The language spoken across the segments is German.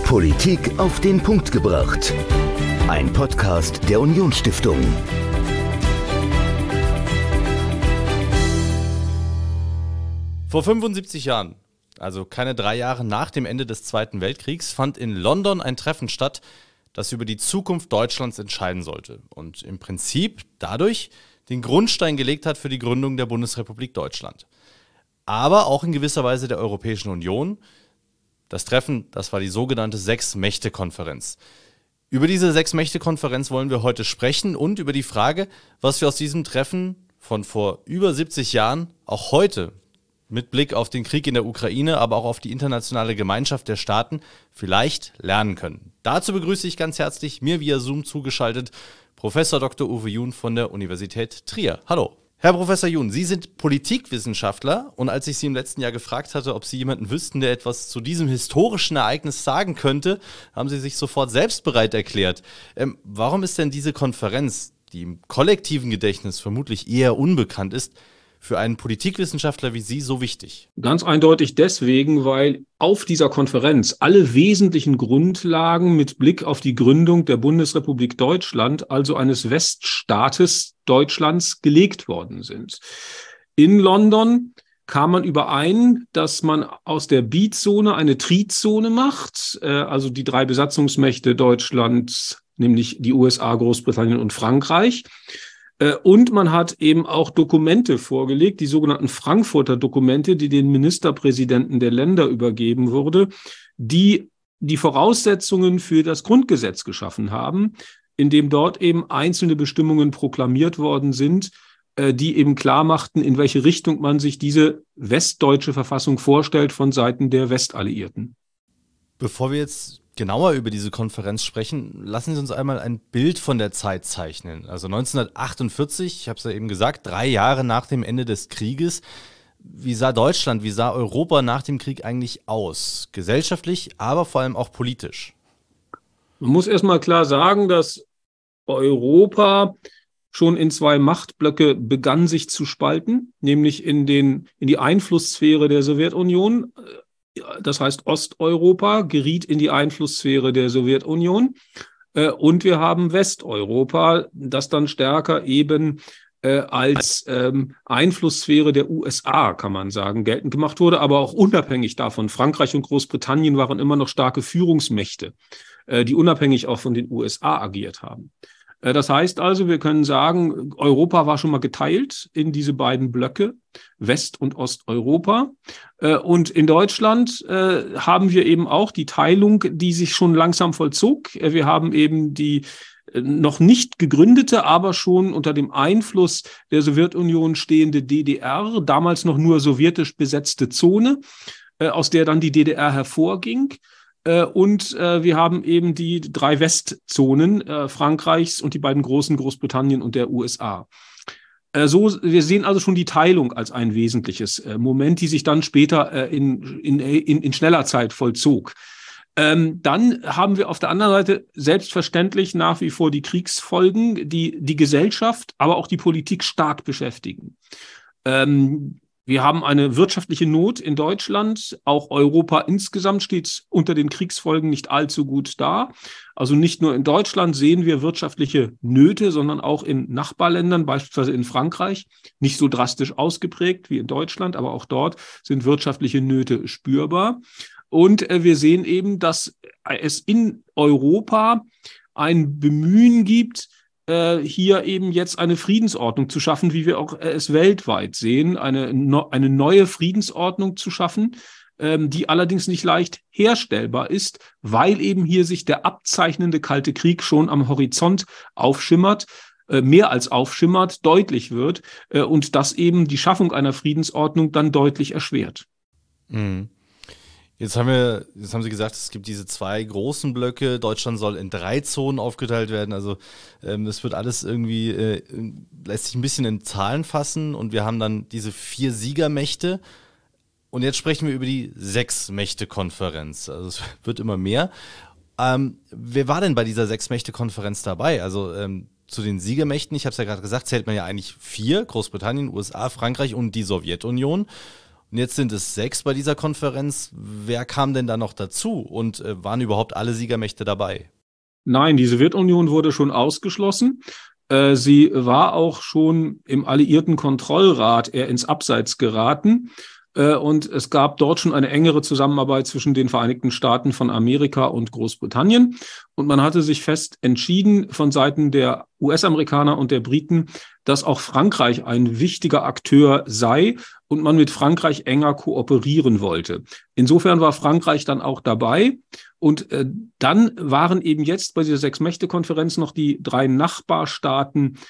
Politik auf den Punkt gebracht. Ein Podcast der Unionsstiftung. Vor 75 Jahren, also keine 3 Jahre nach dem Ende des Zweiten Weltkriegs, fand in London ein Treffen statt, das über die Zukunft Deutschlands entscheiden sollte und im Prinzip dadurch den Grundstein gelegt hat für die Gründung der Bundesrepublik Deutschland. Aber auch in gewisser Weise der Europäischen Union. Das Treffen, das war die sogenannte Sechs-Mächte-Konferenz. Über diese Sechs-Mächte-Konferenz wollen wir heute sprechen und über die Frage, was wir aus diesem Treffen von vor über 70 Jahren auch heute mit Blick auf den Krieg in der Ukraine, aber auch auf die internationale Gemeinschaft der Staaten vielleicht lernen können. Dazu begrüße ich ganz herzlich, mir via Zoom zugeschaltet, Professor Dr. Uwe Jun von der Universität Trier. Hallo. Herr Professor Jun, Sie sind Politikwissenschaftler und als ich Sie im letzten Jahr gefragt hatte, ob Sie jemanden wüssten, der etwas zu diesem historischen Ereignis sagen könnte, haben Sie sich sofort selbst bereit erklärt. Warum ist denn diese Konferenz, die im kollektiven Gedächtnis vermutlich eher unbekannt ist, für einen Politikwissenschaftler wie Sie so wichtig? Ganz eindeutig deswegen, weil auf dieser Konferenz alle wesentlichen Grundlagen mit Blick auf die Gründung der Bundesrepublik Deutschland, also eines Weststaates Deutschlands, gelegt worden sind. In London kam man überein, dass man aus der Bizone eine Trizone macht, also die 3 Besatzungsmächte Deutschlands, nämlich die USA, Großbritannien und Frankreich. Und man hat eben auch Dokumente vorgelegt, die sogenannten Frankfurter Dokumente, die den Ministerpräsidenten der Länder übergeben wurde, die die Voraussetzungen für das Grundgesetz geschaffen haben, indem dort eben einzelne Bestimmungen proklamiert worden sind, die eben klar machten, in welche Richtung man sich diese westdeutsche Verfassung vorstellt von Seiten der Westalliierten. Bevor wir jetzt genauer über diese Konferenz sprechen, lassen Sie uns einmal ein Bild von der Zeit zeichnen. Also 1948, ich habe es ja eben gesagt, 3 Jahre nach dem Ende des Krieges. Wie sah Deutschland, wie sah Europa nach dem Krieg eigentlich aus? Gesellschaftlich, aber vor allem auch politisch. Man muss erstmal klar sagen, dass Europa schon in 2 Machtblöcke begann, sich zu spalten, nämlich in die Einflusssphäre der Sowjetunion. Das heißt, Osteuropa geriet in die Einflusssphäre der Sowjetunion und wir haben Westeuropa, das dann stärker eben als Einflusssphäre der USA, kann man sagen, geltend gemacht wurde, aber auch unabhängig davon. Frankreich und Großbritannien waren immer noch starke Führungsmächte, die unabhängig auch von den USA agiert haben. Das heißt also, wir können sagen, Europa war schon mal geteilt in diese beiden Blöcke, West- und Osteuropa. Und in Deutschland haben wir eben auch die Teilung, die sich schon langsam vollzog. Wir haben eben die noch nicht gegründete, aber schon unter dem Einfluss der Sowjetunion stehende DDR, damals noch nur sowjetisch besetzte Zone, aus der dann die DDR hervorging. Und wir haben eben die 3 Westzonen Frankreichs und die beiden großen Großbritannien und der USA. Wir sehen also schon die Teilung als ein wesentliches Moment, die sich dann später in schneller Zeit vollzog. Dann haben wir auf der anderen Seite selbstverständlich nach wie vor die Kriegsfolgen, die Gesellschaft, aber auch die Politik stark beschäftigen. Wir haben eine wirtschaftliche Not in Deutschland. Auch Europa insgesamt steht unter den Kriegsfolgen nicht allzu gut da. Also nicht nur in Deutschland sehen wir wirtschaftliche Nöte, sondern auch in Nachbarländern, beispielsweise in Frankreich, nicht so drastisch ausgeprägt wie in Deutschland, aber auch dort sind wirtschaftliche Nöte spürbar. Und wir sehen eben, dass es in Europa ein Bemühen gibt, hier eben jetzt eine Friedensordnung zu schaffen, wie wir auch es weltweit sehen, eine neue Friedensordnung zu schaffen, die allerdings nicht leicht herstellbar ist, weil eben hier sich der abzeichnende Kalte Krieg schon am Horizont aufschimmert, mehr als aufschimmert, deutlich wird und das eben die Schaffung einer Friedensordnung dann deutlich erschwert. Mhm. Jetzt haben Sie gesagt, es gibt diese 2 großen Blöcke. Deutschland soll in 3 Zonen aufgeteilt werden. Also das wird alles irgendwie, lässt sich ein bisschen in Zahlen fassen. Und wir haben dann diese 4 Siegermächte. Und jetzt sprechen wir über die Sechs-Mächte-Konferenz. Also es wird immer mehr. Wer war denn bei dieser Sechs-Mächte-Konferenz dabei? Also zu den Siegermächten, ich habe es ja gerade gesagt, zählt man ja eigentlich 4, Großbritannien, USA, Frankreich und die Sowjetunion. Und jetzt sind es 6 bei dieser Konferenz. Wer kam denn da noch dazu? Und waren überhaupt alle Siegermächte dabei? Nein, die Sowjetunion wurde schon ausgeschlossen. Sie war auch schon im Alliierten Kontrollrat eher ins Abseits geraten. Und es gab dort schon eine engere Zusammenarbeit zwischen den Vereinigten Staaten von Amerika und Großbritannien. Und man hatte sich fest entschieden von Seiten der US-Amerikaner und der Briten, dass auch Frankreich ein wichtiger Akteur sei und man mit Frankreich enger kooperieren wollte. Insofern war Frankreich dann auch dabei. Und dann waren eben jetzt bei dieser Sechs-Mächte-Konferenz noch die 3 Nachbarstaaten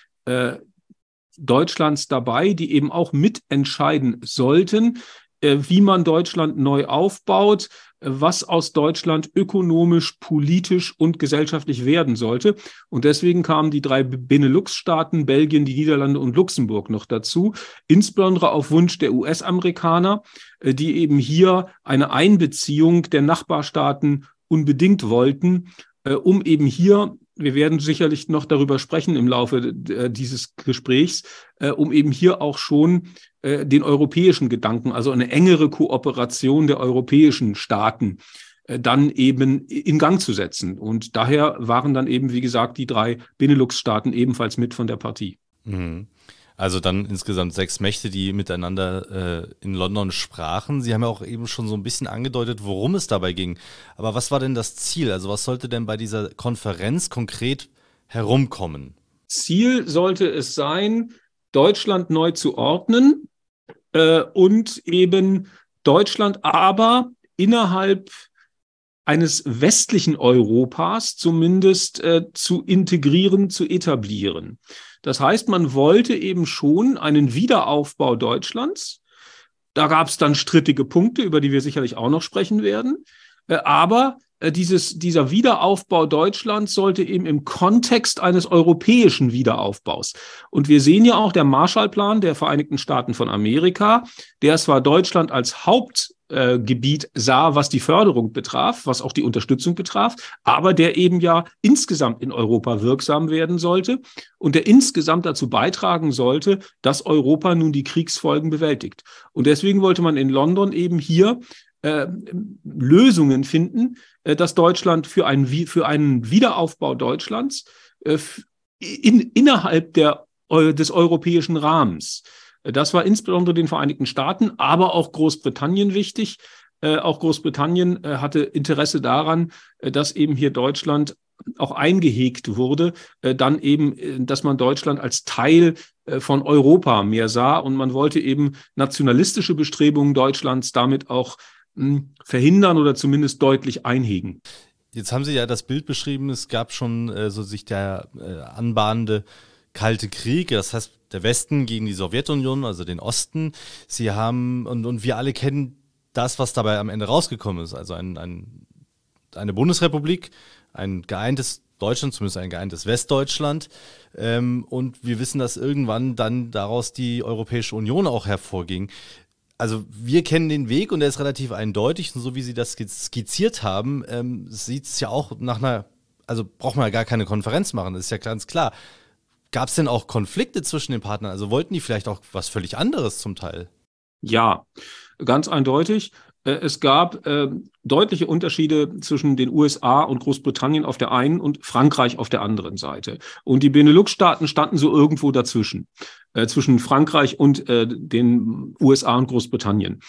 Deutschlands dabei, die eben auch mitentscheiden sollten, wie man Deutschland neu aufbaut, was aus Deutschland ökonomisch, politisch und gesellschaftlich werden sollte. Und deswegen kamen die 3 Benelux-Staaten, Belgien, die Niederlande und Luxemburg noch dazu, insbesondere auf Wunsch der US-Amerikaner, die eben hier eine Einbeziehung der Nachbarstaaten unbedingt wollten, um eben hier, wir werden sicherlich noch darüber sprechen im Laufe dieses Gesprächs, um eben hier auch schon den europäischen Gedanken, also eine engere Kooperation der europäischen Staaten dann eben in Gang zu setzen. Und daher waren dann eben, wie gesagt, die 3 Benelux-Staaten ebenfalls mit von der Partie. Mhm. Also dann insgesamt 6 Mächte, die miteinander in London sprachen. Sie haben ja auch eben schon so ein bisschen angedeutet, worum es dabei ging. Aber was war denn das Ziel? Also was sollte denn bei dieser Konferenz konkret herumkommen? Ziel sollte es sein, Deutschland neu zu ordnen und eben Deutschland aber innerhalb eines westlichen Europas zumindest zu integrieren, zu etablieren. Das heißt, man wollte eben schon einen Wiederaufbau Deutschlands. Da gab es dann strittige Punkte, über die wir sicherlich auch noch sprechen werden. Aber dieser Wiederaufbau Deutschlands sollte eben im Kontext eines europäischen Wiederaufbaus. Und wir sehen ja auch der Marshallplan der Vereinigten Staaten von Amerika, der zwar Deutschland als Hauptgebiet sah, was die Förderung betraf, was auch die Unterstützung betraf, aber der eben ja insgesamt in Europa wirksam werden sollte und der insgesamt dazu beitragen sollte, dass Europa nun die Kriegsfolgen bewältigt. Und deswegen wollte man in London eben hier Lösungen finden, dass Deutschland für einen Wiederaufbau Deutschlands innerhalb des europäischen Rahmens. Das war insbesondere den Vereinigten Staaten, aber auch Großbritannien wichtig. Auch Großbritannien hatte Interesse daran, dass eben hier Deutschland auch eingehegt wurde, dann eben, dass man Deutschland als Teil von Europa mehr sah und man wollte eben nationalistische Bestrebungen Deutschlands damit auch verhindern oder zumindest deutlich einhegen. Jetzt haben Sie ja das Bild beschrieben, es gab schon so sich der anbahnende Kalte Krieg, das heißt der Westen gegen die Sowjetunion, also den Osten. Sie haben, und wir alle kennen das, was dabei am Ende rausgekommen ist, also eine Bundesrepublik, ein geeintes Deutschland, zumindest ein geeintes Westdeutschland. Und wir wissen, dass irgendwann dann daraus die Europäische Union auch hervorging. Also wir kennen den Weg und der ist relativ eindeutig. Und so wie Sie das skizziert haben, sieht es ja auch also braucht man ja gar keine Konferenz machen, das ist ja ganz klar. Gab es denn auch Konflikte zwischen den Partnern? Also wollten die vielleicht auch was völlig anderes zum Teil? Ja, ganz eindeutig. Es gab deutliche Unterschiede zwischen den USA und Großbritannien auf der einen und Frankreich auf der anderen Seite. Und die Benelux-Staaten standen so irgendwo dazwischen, zwischen Frankreich und den USA und Großbritannien.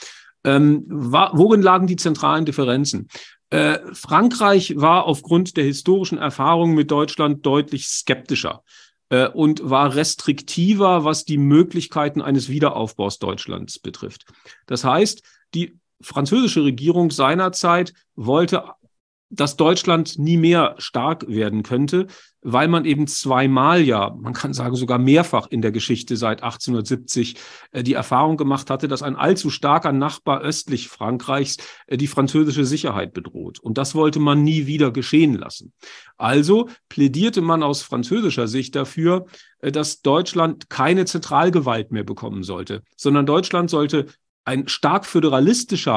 Worin lagen die zentralen Differenzen? Frankreich war aufgrund der historischen Erfahrungen mit Deutschland deutlich skeptischer und war restriktiver, was die Möglichkeiten eines Wiederaufbaus Deutschlands betrifft. Das heißt, die französische Regierung seinerzeit wollte, dass Deutschland nie mehr stark werden könnte, weil man eben zweimal man kann sagen sogar mehrfach in der Geschichte seit 1870 die Erfahrung gemacht hatte, dass ein allzu starker Nachbar östlich Frankreichs die französische Sicherheit bedroht. Und das wollte man nie wieder geschehen lassen. Also plädierte man aus französischer Sicht dafür, dass Deutschland keine Zentralgewalt mehr bekommen sollte, sondern Deutschland sollte ein stark föderalistischer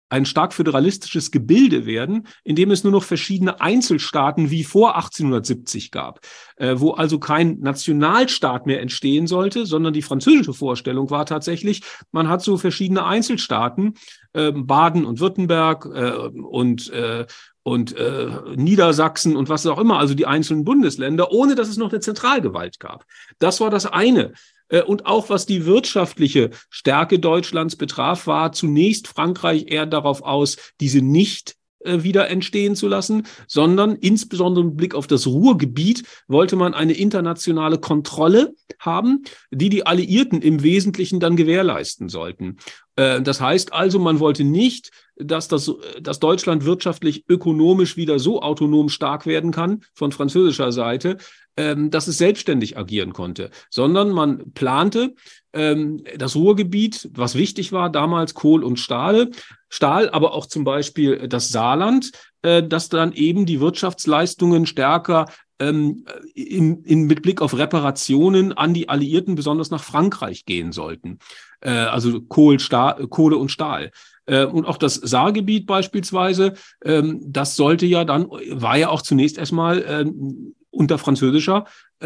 ein stark föderalistisches Gebilde werden, in dem es nur noch verschiedene Einzelstaaten wie vor 1870 gab, wo also kein Nationalstaat mehr entstehen sollte, sondern die französische Vorstellung war tatsächlich, man hat so verschiedene Einzelstaaten, Baden und Württemberg und Niedersachsen und was auch immer, also die einzelnen Bundesländer, ohne dass es noch eine Zentralgewalt gab. Das war das eine. Und auch was die wirtschaftliche Stärke Deutschlands betraf, war zunächst Frankreich eher darauf aus, diese nicht wieder entstehen zu lassen, sondern insbesondere mit Blick auf das Ruhrgebiet wollte man eine internationale Kontrolle haben, die Alliierten im Wesentlichen dann gewährleisten sollten. Das heißt also, man wollte nicht, dass Deutschland wirtschaftlich, ökonomisch wieder so autonom stark werden kann von französischer Seite, dass es selbstständig agieren konnte, sondern man plante das Ruhrgebiet, was wichtig war, damals Kohl und Stahl, aber auch zum Beispiel das Saarland, dass dann eben die Wirtschaftsleistungen stärker mit Blick auf Reparationen an die Alliierten, besonders nach Frankreich gehen sollten. Also Kohle und Stahl. Und auch das Saargebiet beispielsweise, das war ja auch zunächst erstmal unter französischer,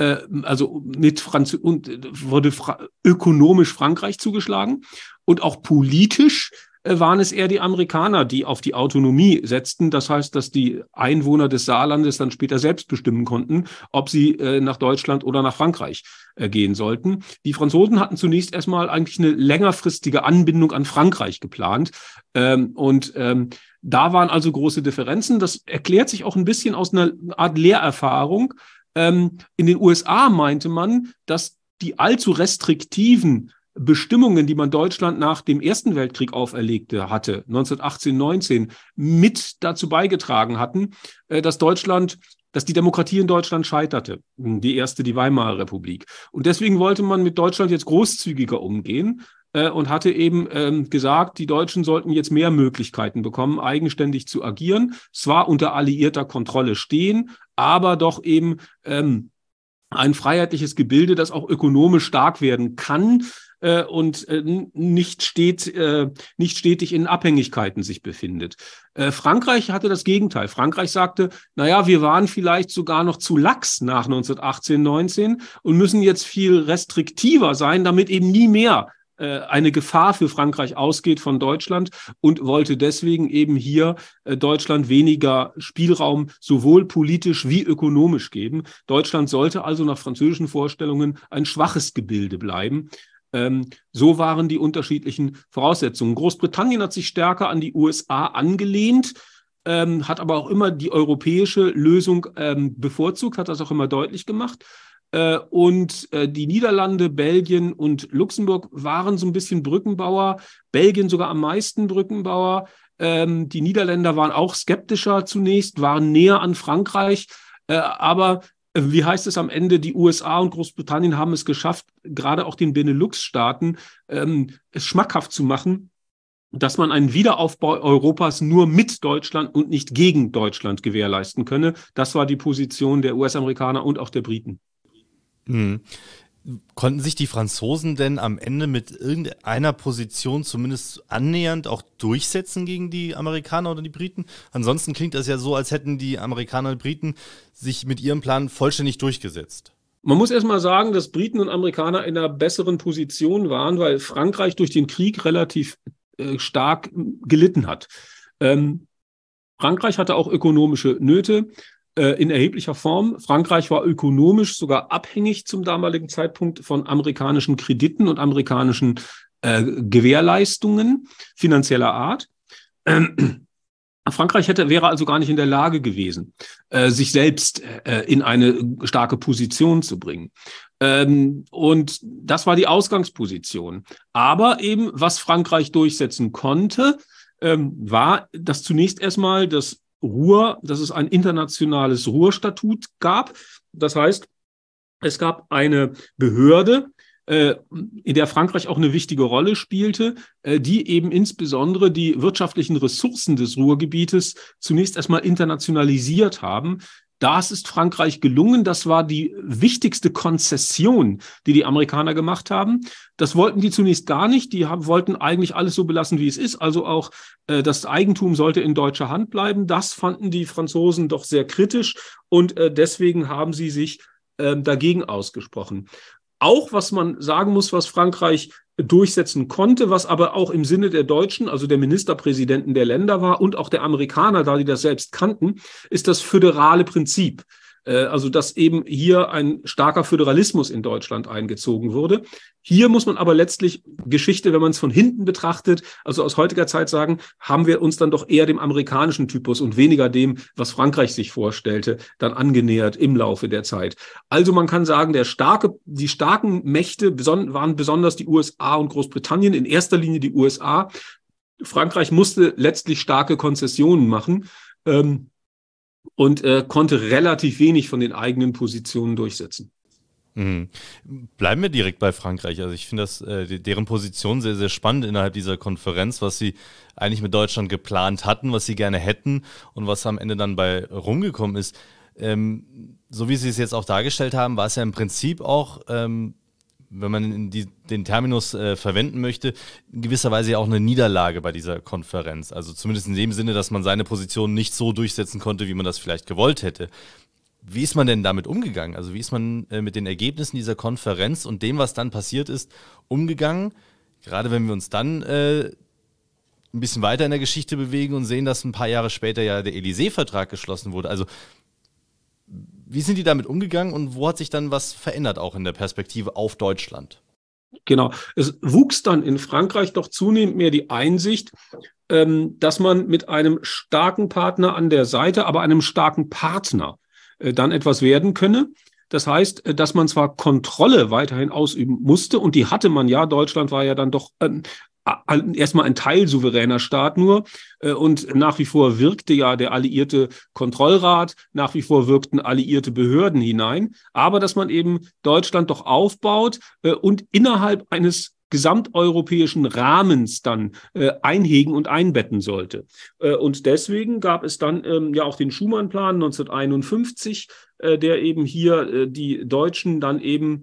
wurde ökonomisch Frankreich zugeschlagen und auch politisch waren es eher die Amerikaner, die auf die Autonomie setzten. Das heißt, dass die Einwohner des Saarlandes dann später selbst bestimmen konnten, ob sie nach Deutschland oder nach Frankreich gehen sollten. Die Franzosen hatten zunächst erstmal eigentlich eine längerfristige Anbindung an Frankreich geplant. Da waren also große Differenzen. Das erklärt sich auch ein bisschen aus einer Art Lehrerfahrung. In den USA meinte man, dass die allzu restriktiven Bestimmungen, die man Deutschland nach dem Ersten Weltkrieg auferlegte hatte, 1918, 19, mit dazu beigetragen hatten, dass die Demokratie in Deutschland scheiterte. Die erste, die Weimarer Republik. Und deswegen wollte man mit Deutschland jetzt großzügiger umgehen und hatte eben gesagt, die Deutschen sollten jetzt mehr Möglichkeiten bekommen, eigenständig zu agieren, zwar unter alliierter Kontrolle stehen, aber doch eben ein freiheitliches Gebilde, das auch ökonomisch stark werden kann und nicht stetig in Abhängigkeiten sich befindet. Frankreich hatte das Gegenteil. Frankreich sagte, naja, wir waren vielleicht sogar noch zu lax nach 1918, 19 und müssen jetzt viel restriktiver sein, damit eben nie mehr eine Gefahr für Frankreich ausgeht von Deutschland und wollte deswegen eben hier Deutschland weniger Spielraum sowohl politisch wie ökonomisch geben. Deutschland sollte also nach französischen Vorstellungen ein schwaches Gebilde bleiben. So waren die unterschiedlichen Voraussetzungen. Großbritannien hat sich stärker an die USA angelehnt, hat aber auch immer die europäische Lösung bevorzugt, hat das auch immer deutlich gemacht. Und die Niederlande, Belgien und Luxemburg waren so ein bisschen Brückenbauer, Belgien sogar am meisten Brückenbauer. Die Niederländer waren auch skeptischer zunächst, waren näher an Frankreich, aber wie heißt es am Ende, die USA und Großbritannien haben es geschafft, gerade auch den Benelux-Staaten es schmackhaft zu machen, dass man einen Wiederaufbau Europas nur mit Deutschland und nicht gegen Deutschland gewährleisten könne. Das war die Position der US-Amerikaner und auch der Briten. Mhm. Konnten sich die Franzosen denn am Ende mit irgendeiner Position zumindest annähernd auch durchsetzen gegen die Amerikaner oder die Briten? Ansonsten klingt das ja so, als hätten die Amerikaner und Briten sich mit ihrem Plan vollständig durchgesetzt. Man muss erstmal sagen, dass Briten und Amerikaner in einer besseren Position waren, weil Frankreich durch den Krieg relativ stark gelitten hat. Frankreich hatte auch ökonomische Nöte in erheblicher Form. Frankreich war ökonomisch sogar abhängig zum damaligen Zeitpunkt von amerikanischen Krediten und amerikanischen Gewährleistungen finanzieller Art. Frankreich wäre also gar nicht in der Lage gewesen, sich selbst in eine starke Position zu bringen. Und das war die Ausgangsposition. Aber eben, was Frankreich durchsetzen konnte, war, dass zunächst erstmal dass es ein internationales Ruhrstatut gab. Das heißt, es gab eine Behörde, in der Frankreich auch eine wichtige Rolle spielte, die eben insbesondere die wirtschaftlichen Ressourcen des Ruhrgebietes zunächst erstmal internationalisiert haben. Das ist Frankreich gelungen. Das war die wichtigste Konzession, die die Amerikaner gemacht haben. Das wollten die zunächst gar nicht. Die wollten eigentlich alles so belassen, wie es ist. Also auch das Eigentum sollte in deutscher Hand bleiben. Das fanden die Franzosen doch sehr kritisch und deswegen haben sie sich dagegen ausgesprochen. Auch was man sagen muss, was Frankreich durchsetzen konnte, was aber auch im Sinne der Deutschen, also der Ministerpräsidenten der Länder war und auch der Amerikaner, da die das selbst kannten, ist das föderale Prinzip. Also dass eben hier ein starker Föderalismus in Deutschland eingezogen wurde. Hier muss man aber letztlich Geschichte, wenn man es von hinten betrachtet, also aus heutiger Zeit sagen, haben wir uns dann doch eher dem amerikanischen Typus und weniger dem, was Frankreich sich vorstellte, dann angenähert im Laufe der Zeit. Also man kann sagen, die starken Mächte waren besonders die USA und Großbritannien, in erster Linie die USA. Frankreich musste letztlich starke Konzessionen machen, und konnte relativ wenig von den eigenen Positionen durchsetzen. Mhm. Bleiben wir direkt bei Frankreich. Also ich finde deren Position sehr, sehr spannend innerhalb dieser Konferenz, was sie eigentlich mit Deutschland geplant hatten, was sie gerne hätten und was am Ende dann bei rumgekommen ist. So wie Sie es jetzt auch dargestellt haben, war es ja im Prinzip auch, wenn man den Terminus verwenden möchte, in gewisser Weise ja auch eine Niederlage bei dieser Konferenz. Also zumindest in dem Sinne, dass man seine Position nicht so durchsetzen konnte, wie man das vielleicht gewollt hätte. Wie ist man denn damit umgegangen? Also wie ist man mit den Ergebnissen dieser Konferenz und dem, was dann passiert ist, umgegangen? Gerade wenn wir uns dann ein bisschen weiter in der Geschichte bewegen und sehen, dass ein paar Jahre später ja der Élysée-Vertrag geschlossen wurde. Also wie sind die damit umgegangen und wo hat sich dann was verändert, auch in der Perspektive auf Deutschland? Genau. Es wuchs dann in Frankreich doch zunehmend mehr die Einsicht, dass man mit einem starken Partner an der Seite, aber einem starken Partner dann etwas werden könne. Das heißt, dass man zwar Kontrolle weiterhin ausüben musste und die hatte man ja. Deutschland war ja dann doch erstmal ein teilsouveräner Staat nur und nach wie vor wirkte ja der alliierte Kontrollrat, nach wie vor wirkten alliierte Behörden hinein, aber dass man eben Deutschland doch aufbaut und innerhalb eines gesamteuropäischen Rahmens dann einhegen und einbetten sollte. Und deswegen gab es dann ja auch den Schuman-Plan 1951, der eben hier die Deutschen dann eben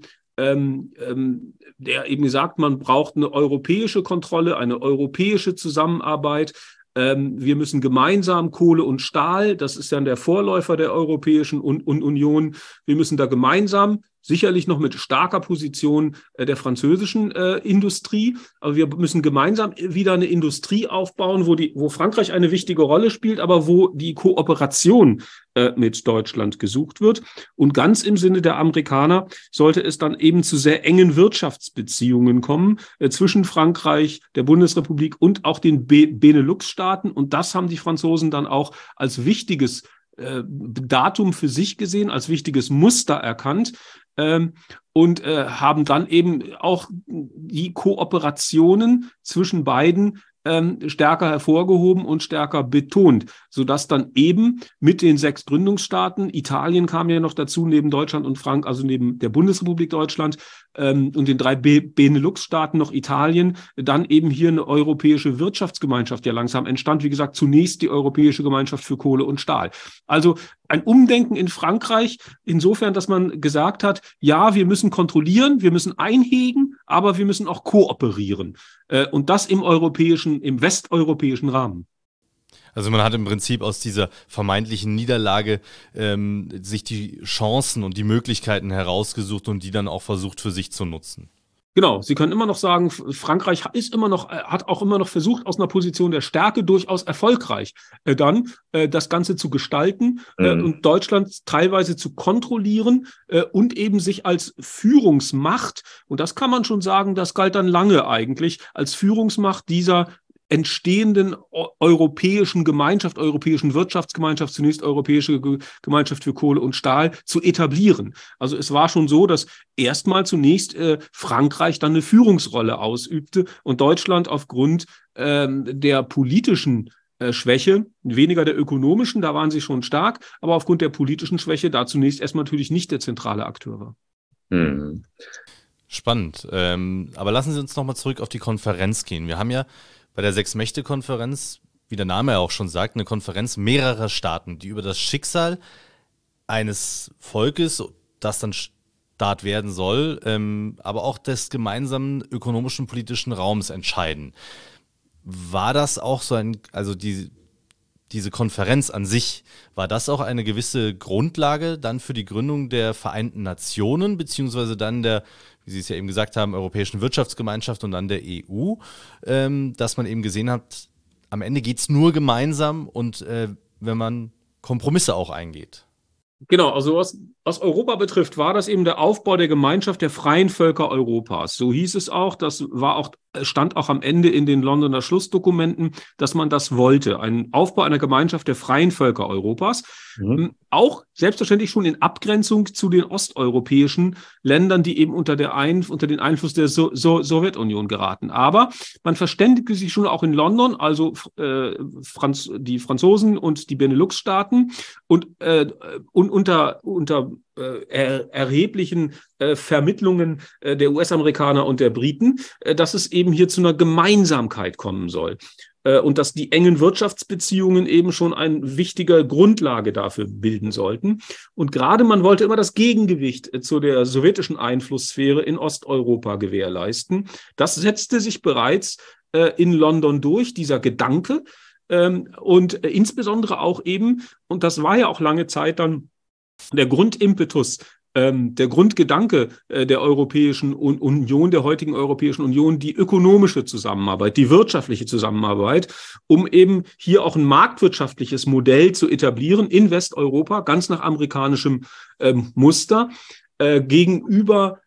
der eben sagt, man braucht eine europäische Kontrolle, eine europäische Zusammenarbeit. Wir müssen gemeinsam Kohle und Stahl, das ist dann der Vorläufer der Europäischen Union, wir müssen da gemeinsam, sicherlich noch mit starker Position der französischen Industrie, aber wir müssen gemeinsam wieder eine Industrie aufbauen, wo Frankreich eine wichtige Rolle spielt, aber wo die Kooperation mit Deutschland gesucht wird. Und ganz im Sinne der Amerikaner sollte es dann eben zu sehr engen Wirtschaftsbeziehungen kommen zwischen Frankreich, der Bundesrepublik und auch den Benelux-Staaten. Und das haben die Franzosen dann auch als wichtiges Datum für sich gesehen, als wichtiges Muster erkannt. Und haben dann eben auch die Kooperationen zwischen beiden stärker hervorgehoben und stärker betont, sodass dann eben mit den 6 Gründungsstaaten, Italien kam ja noch dazu, neben Deutschland und Frankreich, also neben der Bundesrepublik Deutschland und den 3 Benelux-Staaten noch Italien, dann eben hier eine europäische Wirtschaftsgemeinschaft ja langsam entstand. Wie gesagt, zunächst die Europäische Gemeinschaft für Kohle und Stahl. Also ein Umdenken in Frankreich, insofern, dass man gesagt hat, ja, wir müssen kontrollieren, wir müssen einhegen, aber wir müssen auch kooperieren. Und das im westeuropäischen Rahmen. Also man hat im Prinzip aus dieser vermeintlichen Niederlage sich die Chancen und die Möglichkeiten herausgesucht und die dann auch versucht für sich zu nutzen. Genau, Sie können immer noch sagen, Frankreich hat auch immer noch versucht, aus einer Position der Stärke durchaus erfolgreich dann das Ganze zu gestalten und Deutschland teilweise zu kontrollieren und eben sich als Führungsmacht, und das kann man schon sagen, das galt dann lange eigentlich, als Führungsmacht dieser entstehenden europäischen Gemeinschaft, europäischen Wirtschaftsgemeinschaft, zunächst Europäische Gemeinschaft für Kohle und Stahl, zu etablieren. Also es war schon so, dass erstmal zunächst Frankreich dann eine Führungsrolle ausübte und Deutschland aufgrund der politischen Schwäche, weniger der ökonomischen, da waren sie schon stark, aber aufgrund der politischen Schwäche da zunächst erstmal natürlich nicht der zentrale Akteur war. Mhm. Spannend. Aber lassen Sie uns nochmal zurück auf die Konferenz gehen. Wir haben ja bei der Sechs-Mächte-Konferenz, wie der Name ja auch schon sagt, eine Konferenz mehrerer Staaten, die über das Schicksal eines Volkes, das dann Staat werden soll, aber auch des gemeinsamen ökonomischen, politischen Raums entscheiden. War das auch so diese Konferenz an sich, war das auch eine gewisse Grundlage dann für die Gründung der Vereinten Nationen, beziehungsweise dann der, wie Sie es ja eben gesagt haben, Europäischen Wirtschaftsgemeinschaft und dann der EU, dass man eben gesehen hat, am Ende geht es nur gemeinsam und wenn man Kompromisse auch eingeht? Genau, also was Europa betrifft, war das eben der Aufbau der Gemeinschaft der freien Völker Europas. So hieß es auch, stand auch am Ende in den Londoner Schlussdokumenten, dass man das wollte. Ein Aufbau einer Gemeinschaft der freien Völker Europas. Auch selbstverständlich schon in Abgrenzung zu den osteuropäischen Ländern, die eben unter den Einfluss der Sowjetunion geraten. Aber man verständigte sich schon auch in London, also die Franzosen und die Benelux-Staaten und unter erheblichen Vermittlungen der US-Amerikaner und der Briten, dass es eben hier zu einer Gemeinsamkeit kommen soll. Und dass die engen Wirtschaftsbeziehungen eben schon eine wichtige Grundlage dafür bilden sollten. Und gerade man wollte immer das Gegengewicht zu der sowjetischen Einflusssphäre in Osteuropa gewährleisten. Das setzte sich bereits in London durch, dieser Gedanke. Und insbesondere auch eben, und das war ja auch lange Zeit dann der Grundimpetus, der Grundgedanke der Europäischen Union, der heutigen Europäischen Union, die ökonomische Zusammenarbeit, die wirtschaftliche Zusammenarbeit, um eben hier auch ein marktwirtschaftliches Modell zu etablieren in Westeuropa, ganz nach amerikanischem Muster, gegenüber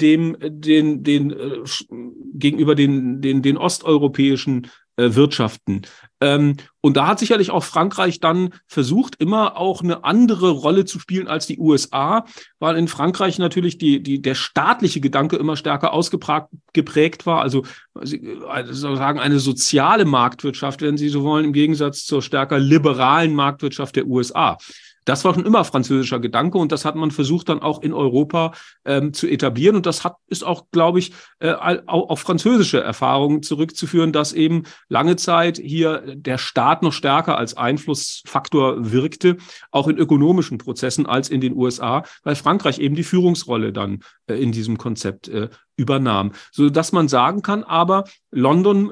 den osteuropäischen Wirtschaften. Und da hat sicherlich auch Frankreich dann versucht, immer auch eine andere Rolle zu spielen als die USA, weil in Frankreich natürlich der staatliche Gedanke immer stärker geprägt war, also sozusagen eine soziale Marktwirtschaft, wenn Sie so wollen, im Gegensatz zur stärker liberalen Marktwirtschaft der USA. Das war schon immer französischer Gedanke und das hat man versucht dann auch in Europa zu etablieren und das ist auch, glaube ich, auf französische Erfahrungen zurückzuführen, dass eben lange Zeit hier der Staat noch stärker als Einflussfaktor wirkte, auch in ökonomischen Prozessen als in den USA, weil Frankreich eben die Führungsrolle dann in diesem Konzept übernahm. So dass man sagen kann, aber London,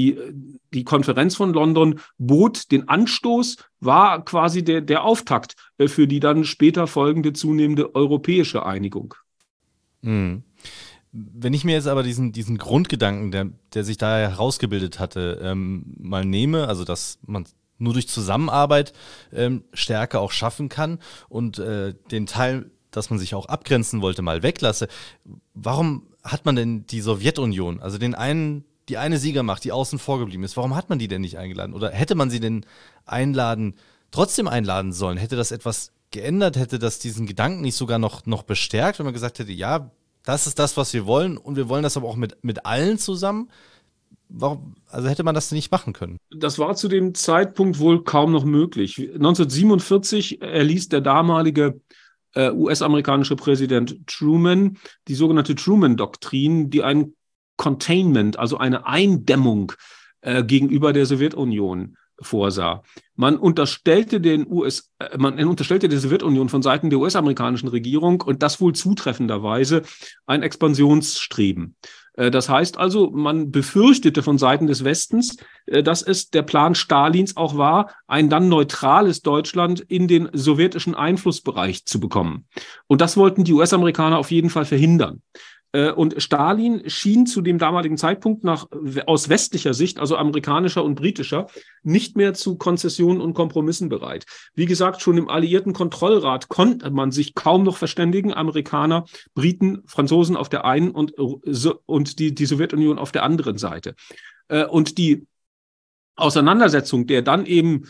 die Konferenz von London bot den Anstoß, war quasi der Auftakt für die dann später folgende zunehmende europäische Einigung. Mhm. Wenn ich mir jetzt aber diesen Grundgedanken, der sich da herausgebildet hatte, mal nehme, also dass man nur durch Zusammenarbeit Stärke auch schaffen kann und den Teil, dass man sich auch abgrenzen wollte, mal weglasse, warum hat man denn die Sowjetunion, also die eine Siegermacht, die außen vor geblieben ist, warum hat man die denn nicht eingeladen? Oder hätte man sie denn trotzdem einladen sollen? Hätte das etwas geändert? Hätte das diesen Gedanken nicht sogar noch bestärkt, wenn man gesagt hätte, ja, das ist das, was wir wollen und wir wollen das aber auch mit allen zusammen? Warum, also hätte man das nicht machen können? Das war zu dem Zeitpunkt wohl kaum noch möglich. 1947 erließ der damalige US-amerikanische Präsident Truman die sogenannte Truman-Doktrin, die ein Containment, also eine Eindämmung gegenüber der Sowjetunion vorsah. Man unterstellte der Sowjetunion von Seiten der US-amerikanischen Regierung und das wohl zutreffenderweise ein Expansionsstreben. Das heißt also, man befürchtete von Seiten des Westens, dass es der Plan Stalins auch war, ein dann neutrales Deutschland in den sowjetischen Einflussbereich zu bekommen. Und das wollten die US-Amerikaner auf jeden Fall verhindern. Und Stalin schien zu dem damaligen Zeitpunkt aus westlicher Sicht, also amerikanischer und britischer, nicht mehr zu Konzessionen und Kompromissen bereit. Wie gesagt, schon im alliierten Kontrollrat konnte man sich kaum noch verständigen, Amerikaner, Briten, Franzosen auf der einen und die Sowjetunion auf der anderen Seite. Und die Auseinandersetzung, der dann eben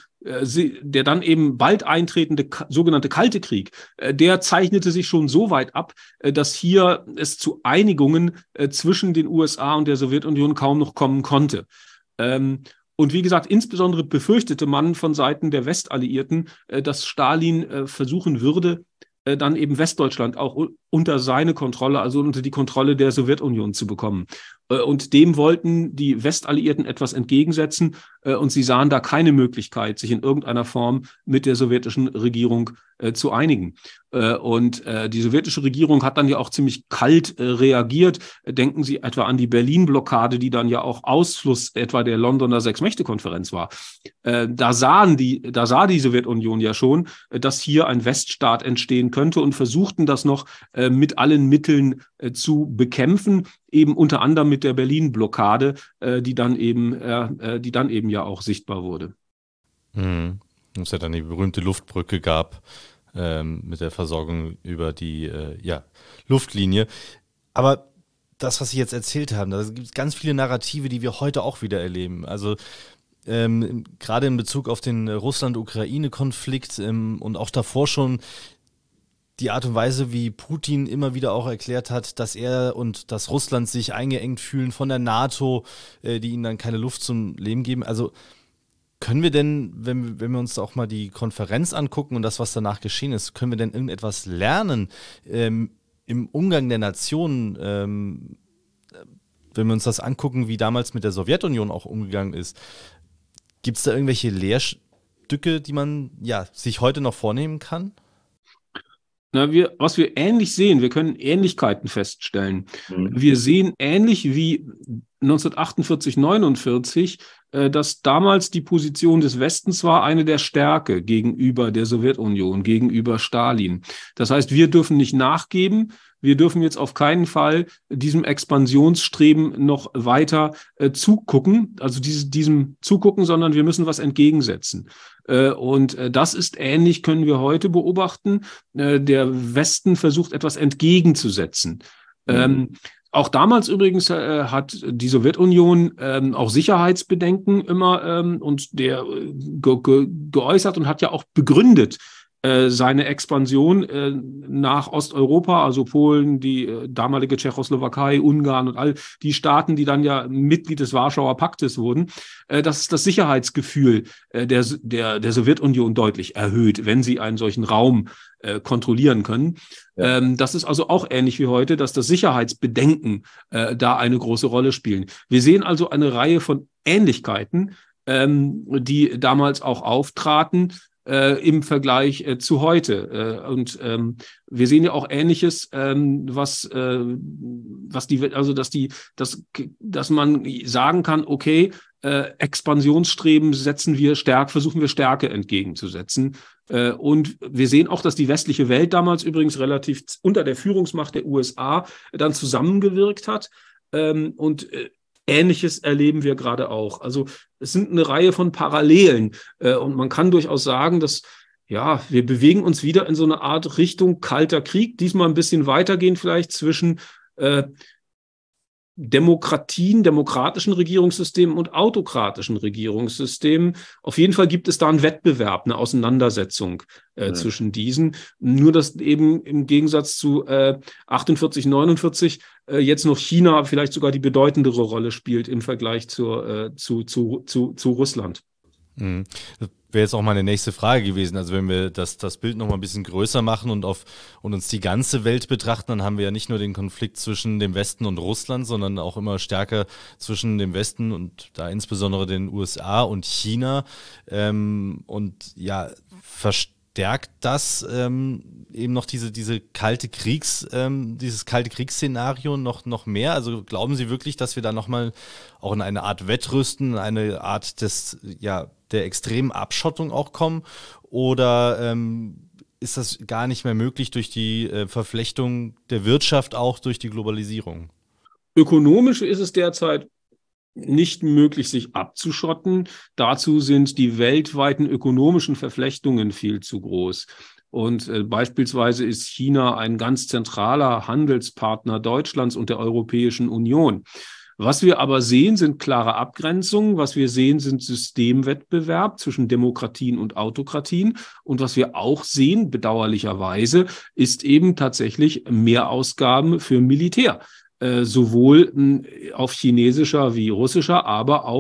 bald eintretende sogenannte Kalte Krieg, der zeichnete sich schon so weit ab, dass hier es zu Einigungen zwischen den USA und der Sowjetunion kaum noch kommen konnte. Und wie gesagt, insbesondere befürchtete man von Seiten der Westalliierten, dass Stalin versuchen würde, dann eben Westdeutschland auch unter seine Kontrolle, also unter die Kontrolle der Sowjetunion zu bekommen. Und dem wollten die Westalliierten etwas entgegensetzen, und sie sahen da keine Möglichkeit, sich in irgendeiner Form mit der sowjetischen Regierung zu einigen. Und die sowjetische Regierung hat dann ja auch ziemlich kalt reagiert. Denken Sie etwa an die Berlin-Blockade, die dann ja auch Ausfluss etwa der Londoner Sechs-Mächte-Konferenz war. Da sah die Sowjetunion ja schon, dass hier ein Weststaat entstehen könnte, und versuchten das noch mit allen Mitteln zu bekämpfen, eben unter anderem mit der Berlin-Blockade, die dann eben ja auch sichtbar wurde. Es ja dann die berühmte Luftbrücke gab mit der Versorgung über die Luftlinie. Aber das, was Sie jetzt erzählt haben, da gibt es ganz viele Narrative, die wir heute auch wieder erleben. Also gerade in Bezug auf den Russland-Ukraine-Konflikt und auch davor schon die Art und Weise, wie Putin immer wieder auch erklärt hat, dass er und dass Russland sich eingeengt fühlen von der NATO, die ihnen dann keine Luft zum Leben geben. Also können wir denn, wenn wir uns auch mal die Konferenz angucken und das, was danach geschehen ist, können wir denn irgendetwas lernen im Umgang der Nationen, wenn wir uns das angucken, wie damals mit der Sowjetunion auch umgegangen ist? Gibt es da irgendwelche Lehrstücke, die man sich heute noch vornehmen kann? Was wir ähnlich sehen, wir können Ähnlichkeiten feststellen. Wir sehen ähnlich wie 1948, 49, dass damals die Position des Westens war eine der Stärke gegenüber der Sowjetunion, gegenüber Stalin. Das heißt, wir dürfen nicht nachgeben. Wir dürfen jetzt auf keinen Fall diesem Expansionsstreben noch weiter zugucken, also diesem zugucken, sondern wir müssen was entgegensetzen. Und das ist ähnlich, können wir heute beobachten. Der Westen versucht, etwas entgegenzusetzen. Auch damals übrigens hat die Sowjetunion auch Sicherheitsbedenken immer geäußert und hat ja auch begründet, seine Expansion nach Osteuropa, also Polen, die damalige Tschechoslowakei, Ungarn und all die Staaten, die dann ja Mitglied des Warschauer Paktes wurden, dass das Sicherheitsgefühl der Sowjetunion deutlich erhöht, wenn sie einen solchen Raum kontrollieren können. Ja. Das ist also auch ähnlich wie heute, dass das Sicherheitsbedenken da eine große Rolle spielen. Wir sehen also eine Reihe von Ähnlichkeiten, die damals auch auftraten, im Vergleich zu heute. Und wir sehen ja auch Ähnliches, dass man sagen kann, okay, Expansionsstreben versuchen wir Stärke entgegenzusetzen. Und wir sehen auch, dass die westliche Welt damals übrigens relativ unter der Führungsmacht der USA dann zusammengewirkt hat. Und Ähnliches erleben wir gerade auch. Also es sind eine Reihe von Parallelen, und man kann durchaus sagen, dass wir bewegen uns wieder in so eine Art Richtung Kalter Krieg, diesmal ein bisschen weitergehen vielleicht zwischen demokratischen Regierungssystemen und autokratischen Regierungssystemen. Auf jeden Fall gibt es da einen Wettbewerb, eine Auseinandersetzung zwischen diesen. Nur, dass eben im Gegensatz zu 48, 49 jetzt noch China vielleicht sogar die bedeutendere Rolle spielt im Vergleich zu Russland. Das wäre jetzt auch meine nächste Frage gewesen. Also wenn wir das Bild noch mal ein bisschen größer machen und uns die ganze Welt betrachten, dann haben wir ja nicht nur den Konflikt zwischen dem Westen und Russland, sondern auch immer stärker zwischen dem Westen und da insbesondere den USA und China. Und verstärkt das eben noch dieses kalte Kriegsszenario noch mehr? Also glauben Sie wirklich, dass wir da nochmal auch in eine Art Wettrüsten, in eine Art der extremen Abschottung auch kommen? Oder ist das gar nicht mehr möglich durch die Verflechtung der Wirtschaft, auch durch die Globalisierung? Ökonomisch ist es derzeit nicht möglich, sich abzuschotten. Dazu sind die weltweiten ökonomischen Verflechtungen viel zu groß. Und beispielsweise ist China ein ganz zentraler Handelspartner Deutschlands und der Europäischen Union. Was wir aber sehen, sind klare Abgrenzungen. Was wir sehen, sind Systemwettbewerb zwischen Demokratien und Autokratien. Und was wir auch sehen, bedauerlicherweise, ist eben tatsächlich Mehrausgaben für Militär. Sowohl auf chinesischer wie russischer, aber auch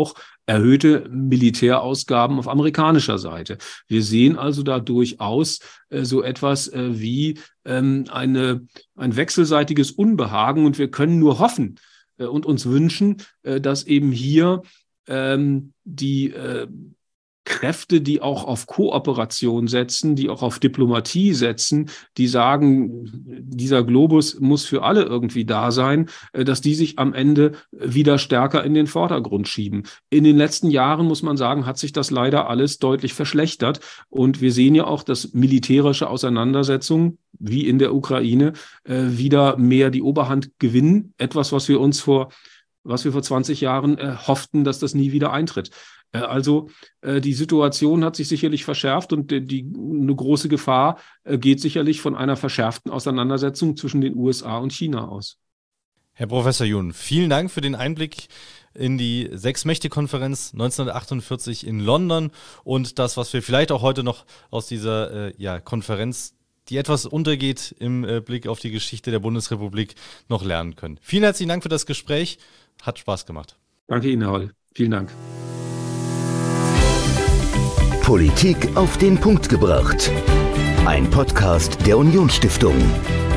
erhöhte Militärausgaben auf amerikanischer Seite. Wir sehen also da durchaus so etwas wie ein wechselseitiges Unbehagen, und wir können nur hoffen und uns wünschen, dass eben hier die Kräfte, die auch auf Kooperation setzen, die auch auf Diplomatie setzen, die sagen, dieser Globus muss für alle irgendwie da sein, dass die sich am Ende wieder stärker in den Vordergrund schieben. In den letzten Jahren, muss man sagen, hat sich das leider alles deutlich verschlechtert. Und wir sehen ja auch, dass militärische Auseinandersetzungen, wie in der Ukraine, wieder mehr die Oberhand gewinnen. Etwas, was wir vor 20 Jahren hofften, dass das nie wieder eintritt. Also die Situation hat sich sicherlich verschärft, und eine große Gefahr geht sicherlich von einer verschärften Auseinandersetzung zwischen den USA und China aus. Herr Professor Jun, vielen Dank für den Einblick in die Sechs-Mächte-Konferenz 1948 in London und das, was wir vielleicht auch heute noch aus dieser Konferenz, die etwas untergeht im Blick auf die Geschichte der Bundesrepublik, noch lernen können. Vielen herzlichen Dank für das Gespräch. Hat Spaß gemacht. Danke Ihnen, Herr Holl. Vielen Dank. Politik auf den Punkt gebracht. Ein Podcast der Unionsstiftung.